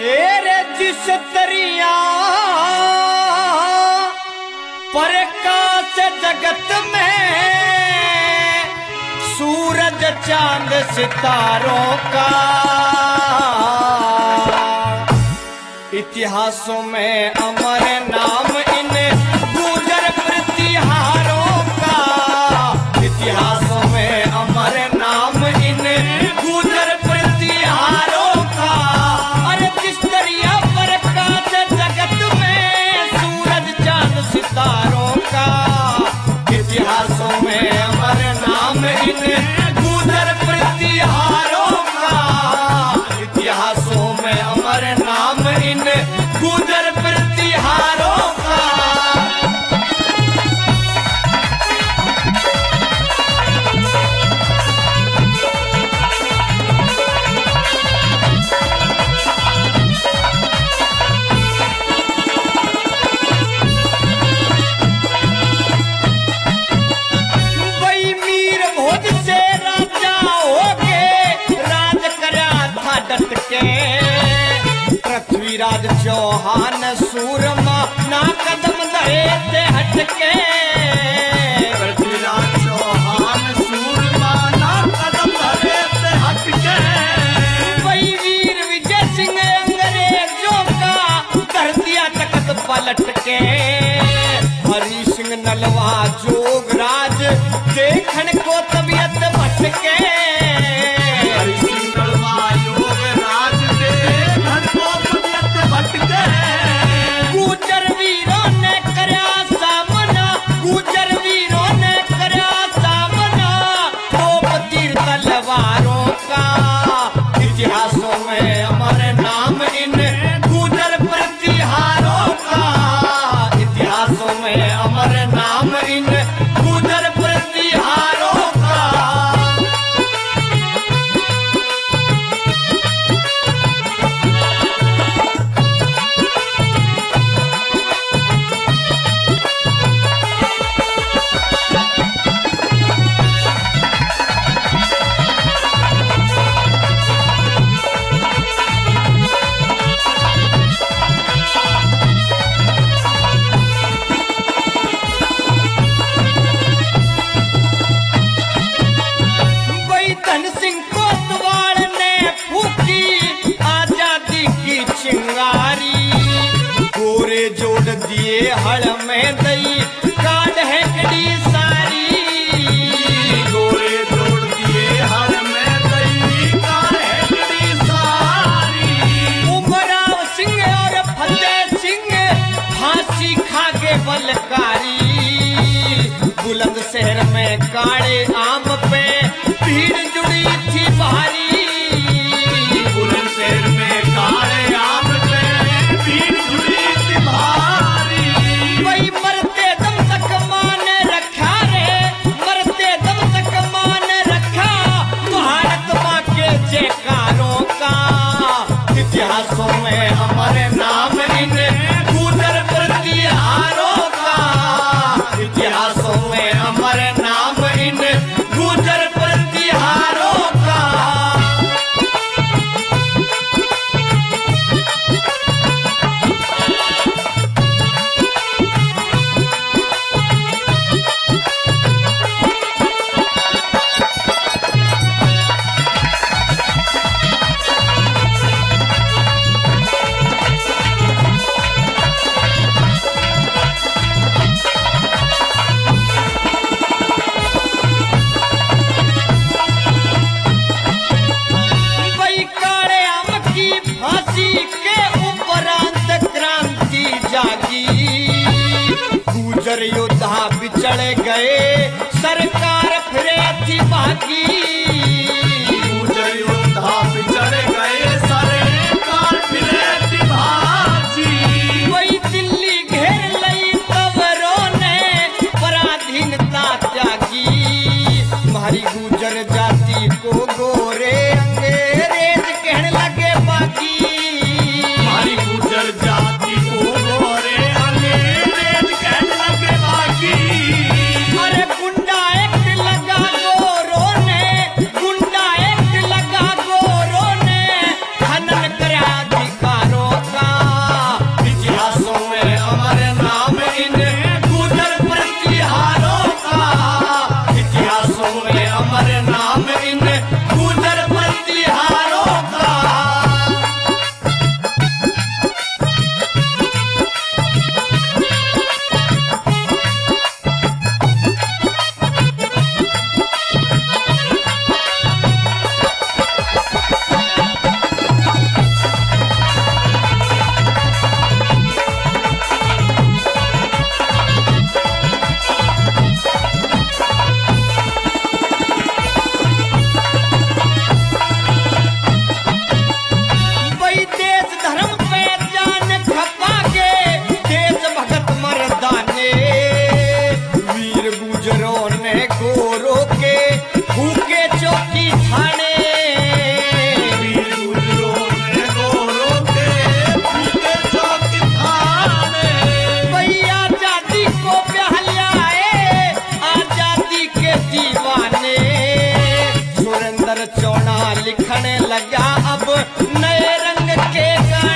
रे जिस तरिया प्रकाश जगत में सूरज चांद सितारों का इतिहासों में अमर नाम इन गुजर प्रतिहारों का। इतिहासों में अमर नाम इन गुजर प्रतिहारों का। अरे जिस दरिया प्रकाश जगत में सूरज चांद सितारों का इतिहासों में अमर नाम इन गुजर प्रतिहारों का। इतिहासों में अमर नाम इन गुजर प्रतिहारों का। वही मीर भोज से राजा हो के राज करा था डट के। पृथ्वीराज चौहान सूरमा ना कदम दहे से हटके। पृथ्वीराज चौहान सूरमा ना कदम दहे से हटके। वही वीर विजय सिंह अंग्रेजों का कर दिया तख्त पलट के। हरि सिंह नलवा जोगराज देखन को तबीयत भटके। हरि सिंह नलवा जोगराज देखन को तबीयत भटके। गुजर वीरों ने करया सामना। गुजर वीरों ने करया सामना तोप तीर तलवारों का। इतिहासों में अमर नाम इन गुजर प्रतिहारों का। इतिहासों में अमर नाम इन गुजर प्रतिहारों का। वही धन सिंह कोतवाल ने फूकी आजादी की चिंगारी। गोरे जोड़ दिए हड़ में दई काट है कड़ी सारी। गोरे जोड़ दिए हर में दई कार है कड़ी सारी। उमराव सिंह और फतेह सिंह फांसी खा के बलकारी। बुलंदशहर में काले आम पे भीड़ जुड़ी थी भारी। बुलंदशहर में काले आम पे भीड़ जुड़ी थी भारी। वही मरते दम तक मान रखा रे। मरते दम तक मान रखा भारत माँ के जयकारों का। इतिहासों में अमर नाम इन गुजर प्रतिहारों का। इतिहासों में अमर नाम इन गुजर प्रतिहारों का। वही काले आम की फांसी के उपरांत क्रांति जागी। गुजर योद्धा बिछड़ गए सरकार फिरे थी बागी। गुजर योद्धा बिछड़ गए सरकार फिरे थी भाजी। वही दिल्ली घेर लई तवरों ने पराधीनता त्यागी। हमारी गुजर जाति को गोरे अंग्रेज कहने लगे बागी। हमारी गुजर जाति को गोरे अंग्रेज कहने लगे बागी। अरे गुंडा एक्ट लगा गोरों ने लिखने लगा अब नए रंग के गाने